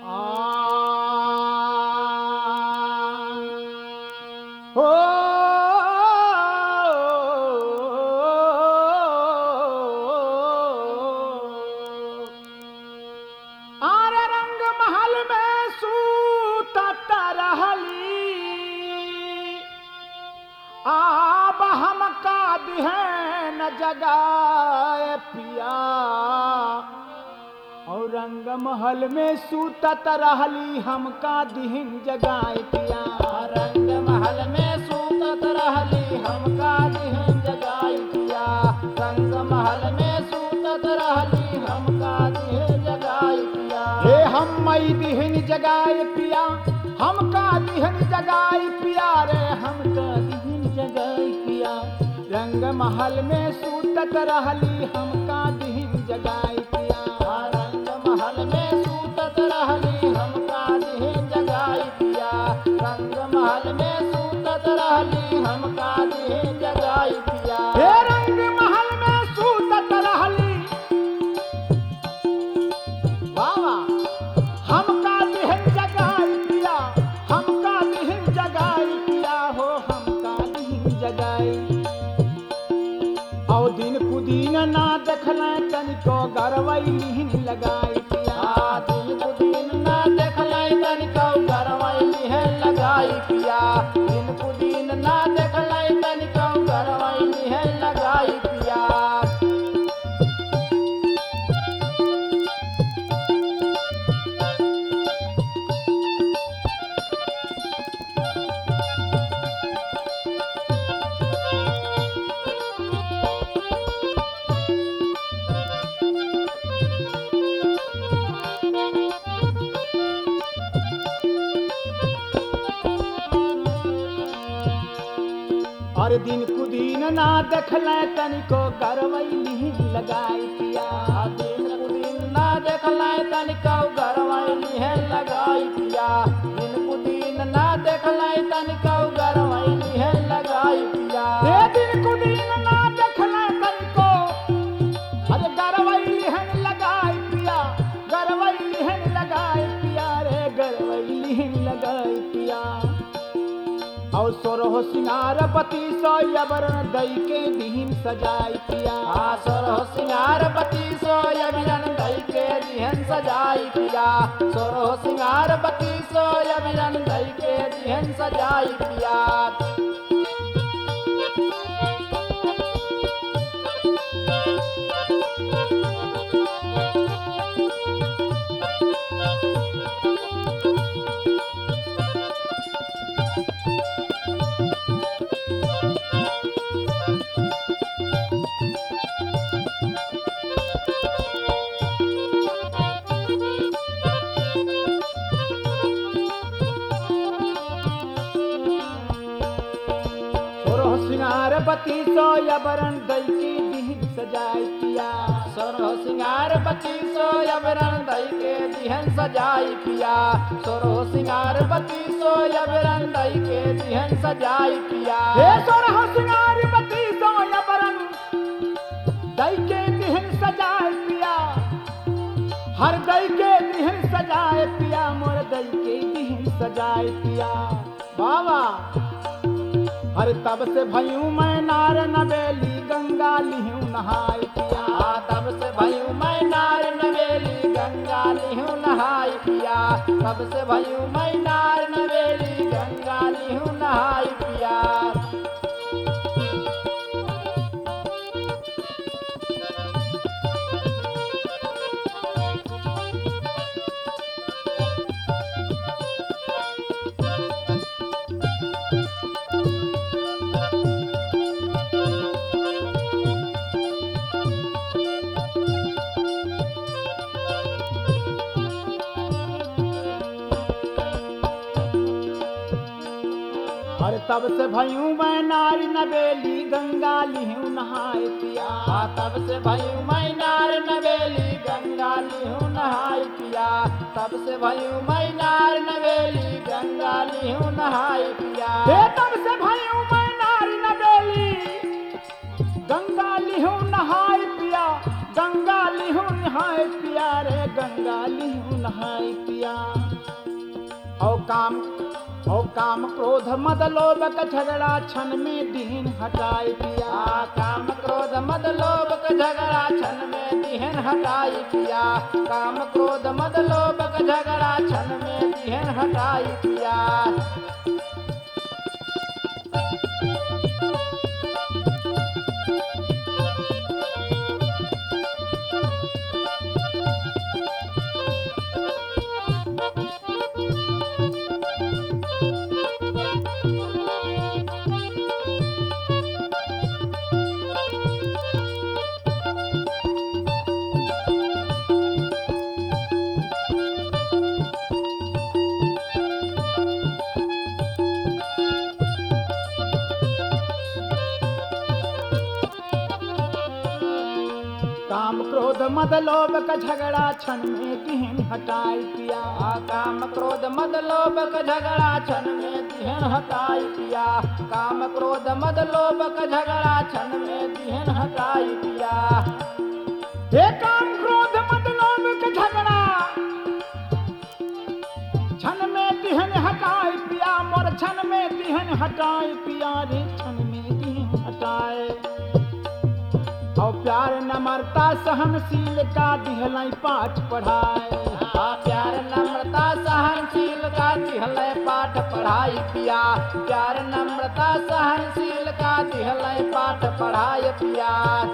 आ हो आरे रंग महल में सूतत रहली आब हमका दिहन जगाए पिया और रंग महल में सूतत रहली हमका दिहन जगाए पिया रंग महल में सूतत रहली हमका दिहन जगाई पिया रंग महल में सूतत रहली हमका दिहन जगाई पिया हे हम मई दिहन जगाए पिया हमका दिहन जगाए पिया रे हमका दिहन जगाए पिया रंग महल में सूतत रहली हमका दिहन जगाए पिया रंग महल में सूतत रहली हमका दिहन जगाई पिया रंग महल में सूतत रहली हमका दिहन जगाई पिया हे रंग महल में सूतत रहली बाबा हमका दिहन जगाए पिया हमका दिहन जगाए पिया हो हमका दिहन जगाए और दिन कुदीन ना देखल तनिको गरवैलिहन लगाई पिया दिन कुदीन ना देखलाई तनिका गरवैली है लगाई पिया दिन कुदीन ना देखलाई तनिका गरवैली है लगाई पिया और दिन कुदीन ना देखल तनिको गरवैलिहन लगाई पिया दिन कुदीन ना देखलाई तनिका गरवैली है लगाई पिया दिन कुदीन ना देखलाई तनिका गरवैली है लगाई पिया हे दिन कुदीन ना देखल तनिको अरे गरवैलिहन लगाई पिया गरवैलिहन लगाई पिया रे गरवैलिहन लगाई पिया और सोरह सिंगार पति सोयबरन दई के दिहिन सजाई पिया सोरह सिंगार पति सोयबरन दई के दिहन सजाई पिया सोरह सिंगार पति सोयबरन दई के दिहन सजाई पिया सिंगारपति सोयबरन दई के दिहिन सजाई पिया सोरह सिंगार पति सोयबरन दई के दिहन सजाई पिया सोरह सिंगार पति सोयबरन दई के दिहन सजाई पिया हे सोरह सिंगारपति सोयबरन दई के दिहिन सजाई पिया हर दई के दिहिन सजाए पिया मोर दई के दिहिन सजाए पिया बाबा हर तब से भयूं मैं नार नवेली गंगा लिहूं नहाय पिया तब से भयूं मैं नार नवेली गंगा लिहूं नहाय पिया तब से भयूं मैं नार नवेली गंगा लिहूं नहाय पिया हर तब से भयूं मैं नारी नवेली गंगा लिहूं नहाय पिया तब से भयूं मैं नार नवेली गंगा लिहूं नहाय पिया तब से भयूं मैं नार नवेली गंगा लिहूं नहाय पिया हे तब से भयूं मैं नारी नवेली गंगा लिहूं नहाय पिया गंगा लिहू नहाय पिया रे गंगा लिहू नहाय पिया। औ काम क्रोध मद लोभ का झगड़ा छन में दीन हटाए पिया। काम क्रोध मद लोभ का झगड़ा छन में दिहन हटाई पिया। काम क्रोध मद लोभ का झगड़ा छन में दिहन हटाई पिया। काम क्रोध मद लोभ का झगड़ा छन में दीन हटाए पिया। काम क्रोध मद लोभ का झगड़ा छन में दिहन हटाई पिया। काम क्रोध मद लोभ का झगड़ा छन में दिहन हटाई पिया। हे काम क्रोध मद लोभ का झगड़ा छन में दीन हटाए पिया। मोर छन में दीन हटाए पिया रे छन में दीन हटाए। और प्यार नम्रता सहनशील का दिहलाई पाठ पढ़ाए। प्यार नम्रता सहनशील का दिहलै पाठ पढ़ाई पिया। प्यार नम्रता सहनशील का दिहलै पाठ पढ़ाई पिया।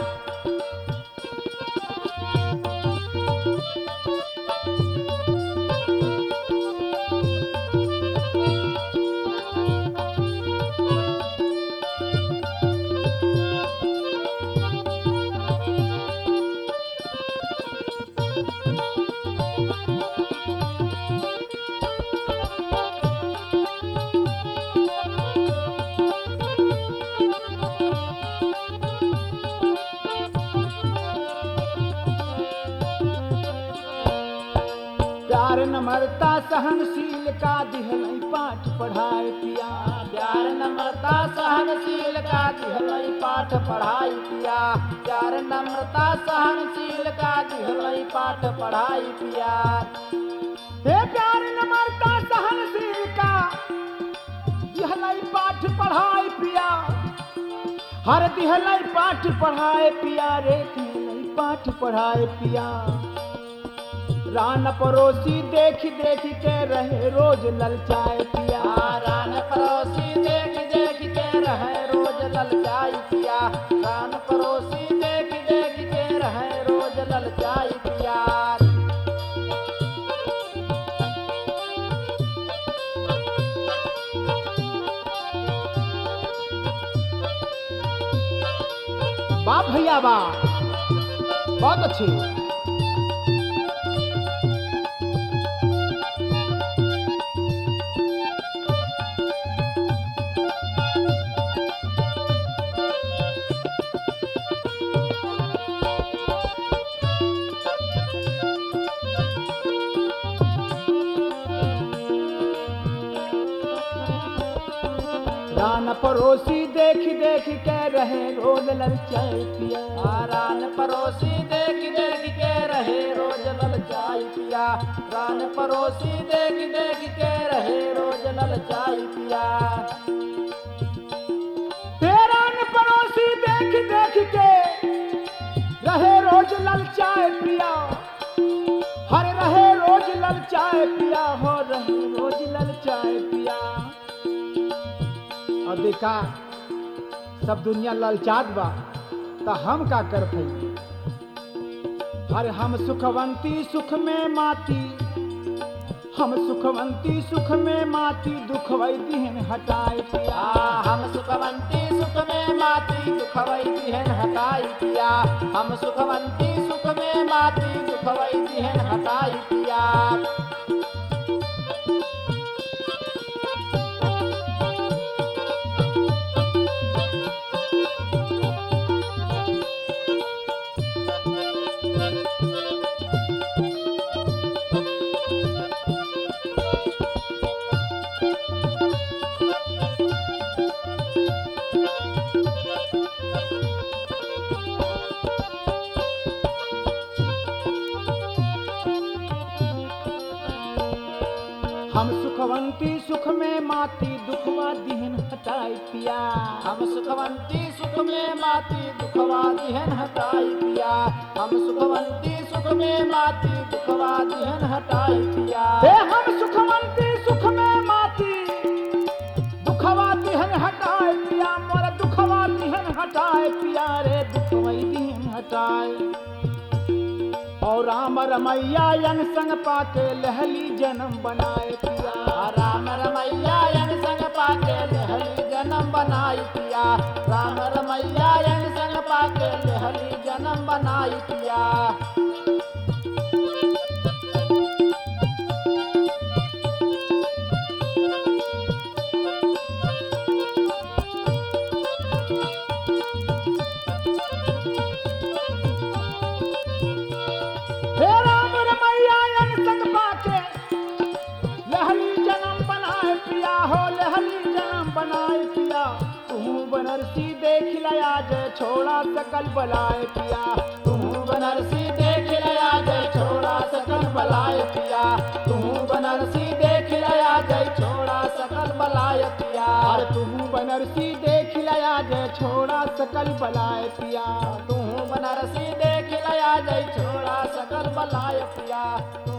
प्यार नम्रता सहनशील का दिहलाई पाठ पढ़ाए पिया। प्यार नम्रता सहनशील का दिहलै पाठ पढ़ाई पिया। प्यार नम्रता सहनशील का दिहलै पाठ पढ़ाई पिया। हे प्यार नम्रता सहनशील का दिहलाई पाठ पढ़ाए पिया। हर दिहलाई पाठ पढ़ाए पिया रे दिहलाई पाठ पढ़ाए पिया। रान पड़ोसी देख देख के रहे रोज ललचाए पिया। रान पड़ोसी देख देख के रहे रोज ललचाई पिया। रान पड़ोसी देख देख के रहे रोज ललचाई पिया। वाह भैया वाह, बहुत अच्छी। रान पड़ोसी देख देख के रहे रोज ललचाए पिया। रान पड़ोसी देख देख के रहे रोज ललचाई पिया। रान पड़ोसी देख देख के रहे रोज ललचाई पिया। रान पड़ोसी देख देख के रहे रोज ललचाए पिया। हर रहे रोज ललचाए पिया। हो रहे रोज ललचाए पिया। और देखा सब दुनिया ललचात बा तो हम का कर पाई। अरे हम सुखवंती सुख में माती। हम सुखवंती सुख में माती दुख वै दिहन हटाए पिया। हम सुखवंती सुख में माती दुख वै दिहन हटाई पिया। हम सुखवंती सुख में माती दुख वै दिहन हटाई पिया। हम सुखवंती सुख में माती दुखवा दिहन हटाई पिया। हम सुखवंती सुख में माती दुखवा दिहन हटाई पिया। हम सुखवंती सुख में माती दुखवा दिहन हटाई पिया। हे हम सुखवंती सुख में माती दुखवा दिहन हटाए पिया, मोर दुखवा दिहन हटाए पिया रे दुखवई दिहन हटाए। और राम रमैया यन संग पाके लहली जन्म बनाए पिया। राम रमैया यन संग पाके लहली जन्म बनाई पिया। राम रमैया यन संग पाके लहली जन्म बनाई पिया। हे राम रमैया यन संग पाके लहली जन्म बनाए पिया हो, लहली जन्म बनाए पिया। तू बनरसी देख लया जय छोड़ा सकल बलाए पिया। तू बनरसी देख लया जय छोड़ा सकल बलाय पिया। तू बनरसी देख लया जय छोड़ा सकल बलाय पिया। और तू बनरसी देख लया जय छोड़ा सकल बलाए पिया। तू बनरसी देख लया जय छोड़ा सकल बलाय पिया। तू